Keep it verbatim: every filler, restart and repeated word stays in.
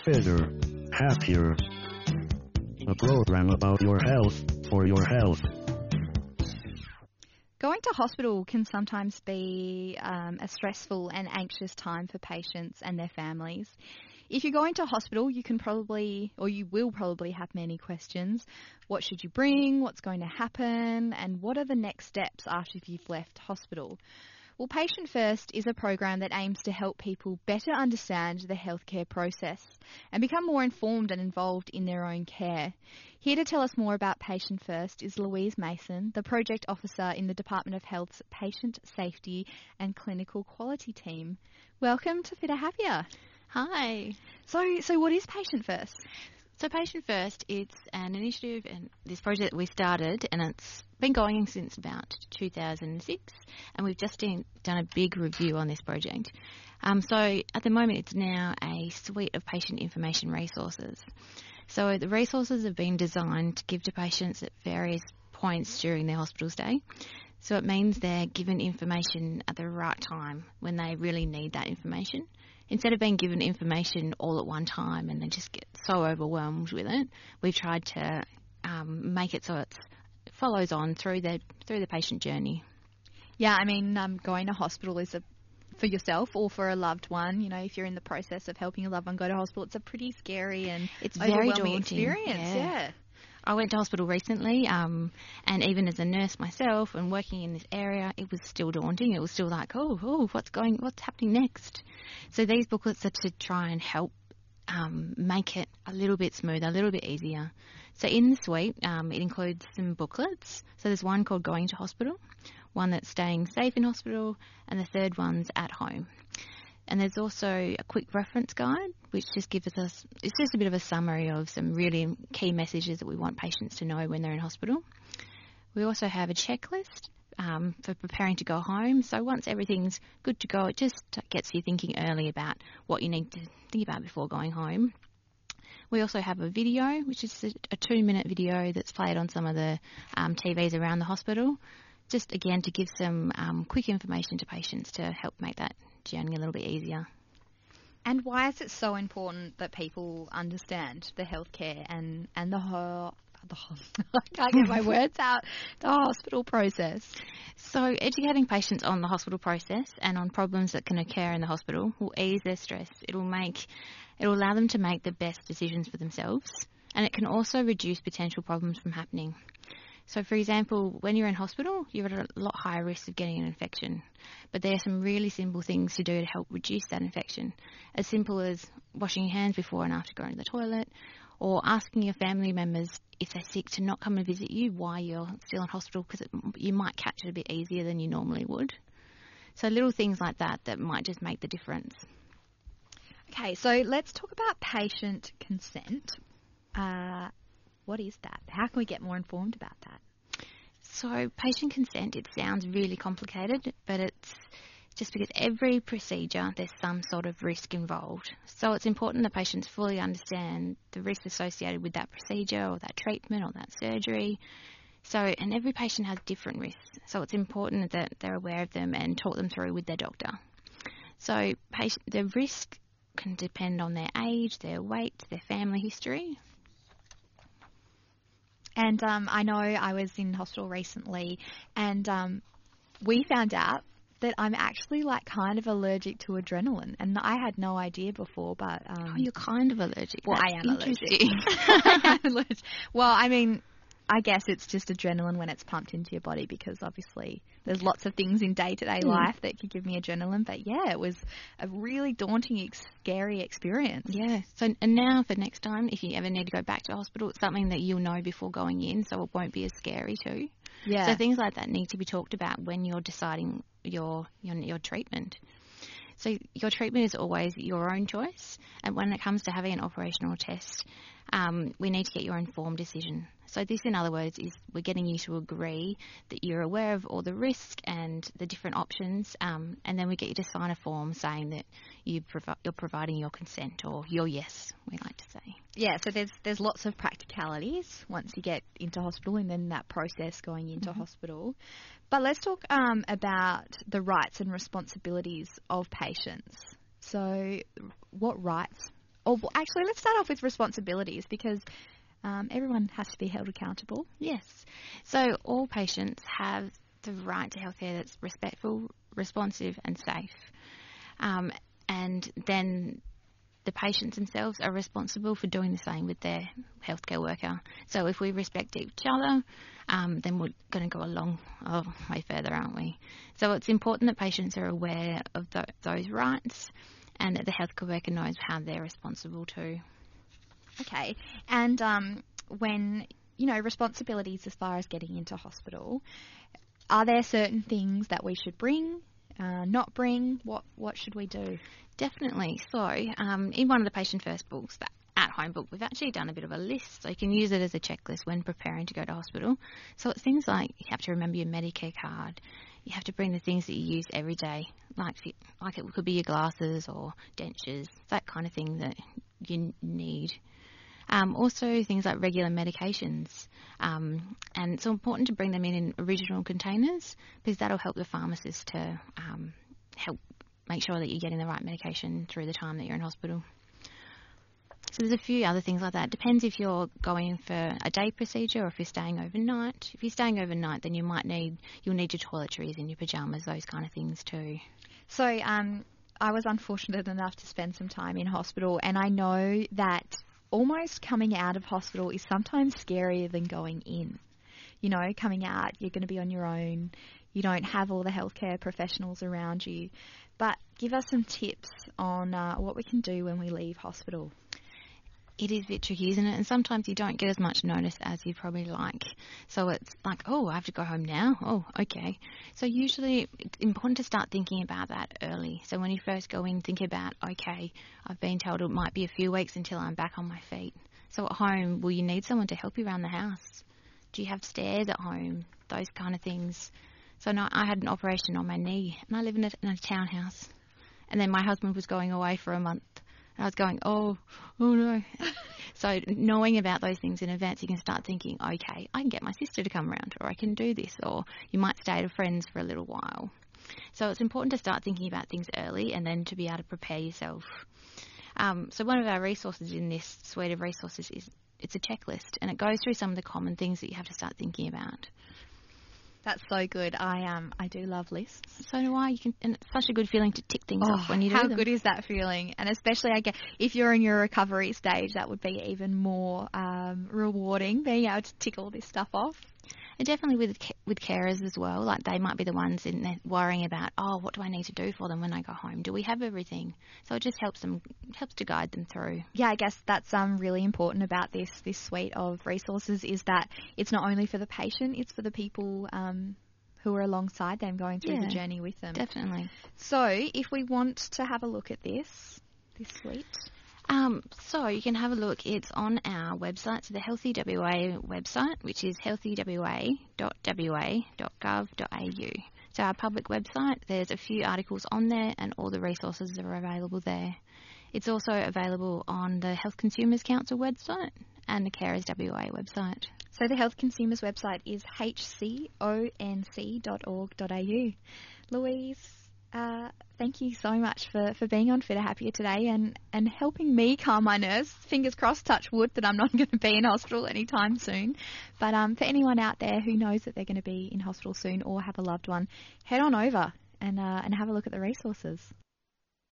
fitter, happier. A program about your health for your health. Going to hospital can sometimes be um, a stressful and anxious time for patients and their families. If you're going to hospital, you can probably, or you will probably have many questions. What should you bring? What's going to happen? And what are the next steps after you've left hospital? Well, Patient First is a program that aims to help people better understand the healthcare process and become more informed and involved in their own care. Here to tell us more about Patient First is Louise Mason, the Project Officer in the Department of Health's Patient Safety and Clinical Quality team. Welcome to Fitter Happier. Hi. So, so what is Patient First? So Patient First, it's an initiative and this project that we started, and it's been going since about two thousand six, and we've just done a big review on this project. Um, so at the moment it's now a suite of patient information resources. So the resources have been designed to give to patients at various points during their hospital stay. So it means they're given information at the right time when they really need that information. Instead of being given information all at one time and then just get so overwhelmed with it, we've tried to um, make it so it follows on through the through the patient journey. Yeah, I mean, um, going to hospital is a for yourself or for a loved one. You know, if you're in the process of helping a loved one go to hospital, it's a pretty scary and it's overwhelming very daunting experience. Yeah. yeah. I went to hospital recently, um, and even as a nurse myself and working in this area, it was still daunting. It was still like, oh, oh, what's going, what's happening next? So these booklets are to try and help um, make it a little bit smoother, a little bit easier. So in the suite, um, it includes some booklets. So there's one called Going to Hospital, one that's Staying Safe in Hospital, and the third one's At Home. And there's also a quick reference guide, which just gives us, it's just a bit of a summary of some really key messages that we want patients to know when they're in hospital. We also have a checklist um, for preparing to go home. So once everything's good to go, it just gets you thinking early about what you need to think about before going home. We also have a video, which is a two-minute video that's played on some of the um, T Vs around the hospital, just again to give some um, quick information to patients to help make that journey a little bit easier. And why is it so important that people understand the healthcare and, and the whole, the whole I can't get my words out, the hospital process? So educating patients on the hospital process and on problems that can occur in the hospital will ease their stress. It'll make, it'll allow them to make the best decisions for themselves, and it can also reduce potential problems from happening. So, for example, when you're in hospital, you're at a lot higher risk of getting an infection. But there are some really simple things to do to help reduce that infection. As simple as washing your hands before and after going to the toilet, or asking your family members if they're sick to not come and visit you while you're still in hospital, because you might catch it a bit easier than you normally would. So little things like that that might just make the difference. Okay, so let's talk about patient consent. Uh, what is that? How can we get more informed about that? So patient consent, it sounds really complicated, but it's just because every procedure there's some sort of risk involved. So it's important that patients fully understand the risks associated with that procedure or that treatment or that surgery. So, and every patient has different risks, so it's important that they're aware of them and talk them through with their doctor. So patient, the risk can depend on their age, their weight, their family history. And um, I know I was in hospital recently, and um, we found out that I'm actually like kind of allergic to adrenaline, and I had no idea before. But um, oh, you're kind of allergic. Well, That's I am allergic. I am allergic. Well, I mean, I guess it's just adrenaline when it's pumped into your body, because obviously there's lots of things in day-to-day mm. life that could give me adrenaline. But yeah, it was a really daunting, ex- scary experience. Yeah. So, and now for next time, if you ever need to go back to hospital, it's something that you'll know before going in, so it won't be as scary too. Yeah. So things like that need to be talked about when you're deciding your your, your treatment. So your treatment is always your own choice, and when it comes to having an operational test, um, we need to get your informed decision. So this, in other words, is we're getting you to agree that you're aware of all the risks and the different options, um, and then we get you to sign a form saying that you provi- you're providing your consent or your yes, we like to say. Yeah, so there's there's lots of practicalities once you get into hospital, and then that process going into Mm-hmm. hospital. But let's talk um, about the rights and responsibilities of patients. So what rights or well, actually, let's start off with responsibilities because um, everyone has to be held accountable. Yes. So all patients have the right to healthcare that's respectful, responsive and safe. Um, and then the patients themselves are responsible for doing the same with their healthcare worker. So if we respect each other, um, then we're going to go a long oh, way further, aren't we? So it's important that patients are aware of th- those rights and that the healthcare worker knows how they're responsible too. Okay. And um, when, you know, responsibilities as far as getting into hospital, are there certain things that we should bring, uh, not bring? What, what should we do? Definitely. So um, in one of the patient first books, that at-home book, we've actually done a bit of a list. So you can use it as a checklist when preparing to go to hospital. So it's things like you have to remember your Medicare card. You have to bring the things that you use every day, like like it could be your glasses or dentures, that kind of thing that you need. Um, also things like regular medications. Um, and it's important to bring them in in original containers because that'll help the pharmacist to um, help make sure that you're getting the right medication through the time that you're in hospital. So there's a few other things like that. Depends if you're going for a day procedure or if you're staying overnight. If you're staying overnight, then you might need you'll need your toiletries and your pajamas, those kind of things too. So um, I was unfortunate enough to spend some time in hospital, and I know that almost coming out of hospital is sometimes scarier than going in. You know, coming out, you're going to be on your own. You don't have all the healthcare professionals around you. But give us some tips on uh, what we can do when we leave hospital. It is a bit tricky, isn't it? And sometimes you don't get as much notice as you probably like. So it's like, oh, I have to go home now. Oh, okay. So usually it's important to start thinking about that early. So when you first go in, think about, okay, I've been told it might be a few weeks until I'm back on my feet. So at home, will you need someone to help you around the house? Do you have stairs at home? Those kind of things. So no, I had an operation on my knee, and I live in a, in a townhouse. And then my husband was going away for a month. And I was going, oh, oh no. So knowing about those things in advance, you can start thinking, okay, I can get my sister to come around, or I can do this, or you might stay at a friend's for a little while. So it's important to start thinking about things early and then to be able to prepare yourself. Um, so one of our resources in this suite of resources is it's a checklist, and it goes through some of the common things that you have to start thinking about. That's so good. I um I do love lists. So do I. You can, and it's such a good feeling to tick things oh, off when you do how them. good is that feeling? And especially, I guess, if you're in your recovery stage, that would be even more um, rewarding, being able to tick all this stuff off. And definitely with with carers as well. Like they might be the ones in there worrying about, oh, what do I need to do for them when I go home? Do we have everything? So it just helps them, helps to guide them through. Yeah, I guess that's um really important about this this suite of resources is that it's not only for the patient, it's for the people um. who are alongside them going through yeah, the journey with them. Definitely. So if we want to have a look at this, this suite. Um, so you can have a look. It's on our website, so the Healthy W A website, which is healthy w a dot w a dot gov dot a u. So our public website, there's a few articles on there and all the resources are available there. It's also available on the Health Consumers Council website and the Carers W A website. So the Health Consumers website is h c o n c dot org dot a u. Louise, uh, thank you so much for, for being on Fitter Happier today and, and helping me calm my nerves. Fingers crossed, touch wood, that I'm not going to be in hospital anytime soon. But um, for anyone out there who knows that they're going to be in hospital soon or have a loved one, head on over and uh, and have a look at the resources.